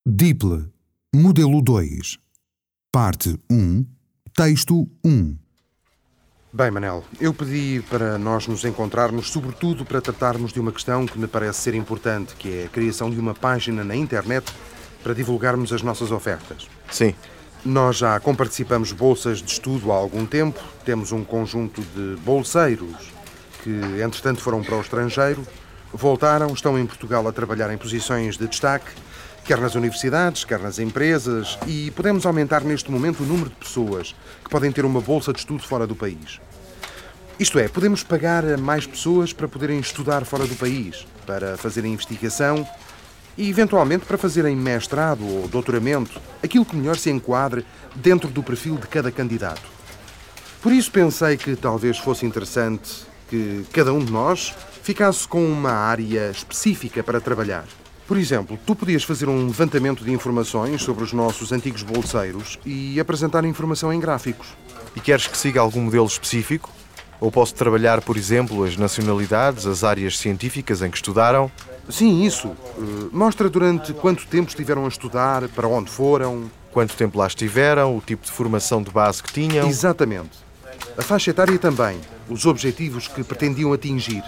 DIPLE, Modelo 2, Parte 1, Texto 1. Bem, Manel, eu pedi para nós nos encontrarmos, sobretudo para tratarmos de uma questão que me parece ser importante, que é a criação de uma página na internet para divulgarmos as nossas ofertas. Sim. Nós já comparticipamos bolsas de estudo há algum tempo, temos um conjunto de bolseiros que, entretanto, foram para o estrangeiro, voltaram, estão em Portugal a trabalhar em posições de destaque, quer nas universidades, quer nas empresas, e podemos aumentar neste momento o número de pessoas que podem ter uma bolsa de estudo fora do país. Isto é, podemos pagar a mais pessoas para poderem estudar fora do país, para fazerem investigação e, eventualmente, para fazerem mestrado ou doutoramento, aquilo que melhor se enquadre dentro do perfil de cada candidato. Por isso pensei que talvez fosse interessante que cada um de nós ficasse com uma área específica para trabalhar. Por exemplo, tu podias fazer um levantamento de informações sobre os nossos antigos bolseiros e apresentar informação em gráficos. E queres que siga algum modelo específico? Ou posso trabalhar, por exemplo, as nacionalidades, as áreas científicas em que estudaram? Sim, isso. Mostra durante quanto tempo estiveram a estudar, para onde foram. Quanto tempo lá estiveram, o tipo de formação de base que tinham. Exatamente. A faixa etária também, os objetivos que pretendiam atingir.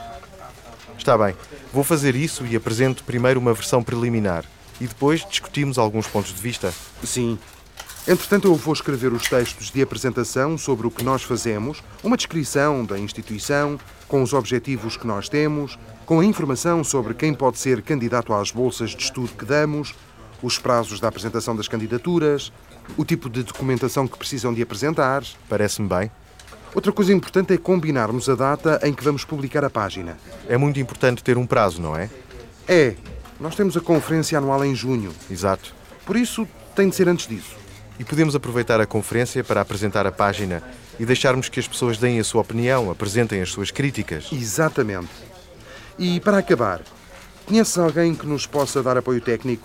Está bem, vou fazer isso e apresento primeiro uma versão preliminar e depois discutimos alguns pontos de vista. Sim. Entretanto, eu vou escrever os textos de apresentação sobre o que nós fazemos, uma descrição da instituição, com os objetivos que nós temos, com a informação sobre quem pode ser candidato às bolsas de estudo que damos, os prazos da apresentação das candidaturas, o tipo de documentação que precisam de apresentar. Parece-me bem. Outra coisa importante é combinarmos a data em que vamos publicar a página. É muito importante ter um prazo, não é? É. Nós temos a conferência anual em junho. Exato. Por isso, tem de ser antes disso. E podemos aproveitar a conferência para apresentar a página e deixarmos que as pessoas deem a sua opinião, apresentem as suas críticas. Exatamente. E, para acabar, conheces alguém que nos possa dar apoio técnico?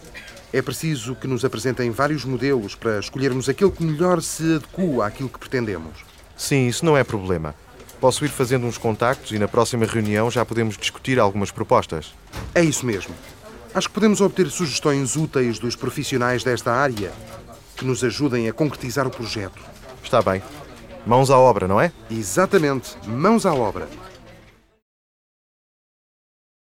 É preciso que nos apresentem vários modelos para escolhermos aquele que melhor se adequa àquilo que pretendemos. Sim, isso não é problema. Posso ir fazendo uns contactos e na próxima reunião já podemos discutir algumas propostas. É isso mesmo. Acho que podemos obter sugestões úteis dos profissionais desta área que nos ajudem a concretizar o projeto. Está bem. Mãos à obra, não é? Exatamente. Mãos à obra.